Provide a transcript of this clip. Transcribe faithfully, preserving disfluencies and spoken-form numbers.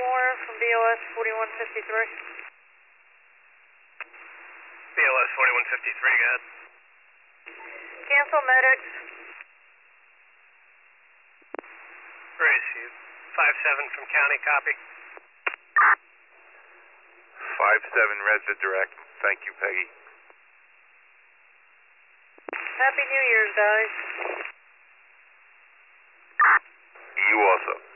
more from B O S forty-one fifty-three. B O S forty-one fifty-three, go ahead. Cancel medics. Raise you. five seven from county, copy. five seven Redford direct. Thank you, Peggy. Happy New Year's, guys. You also.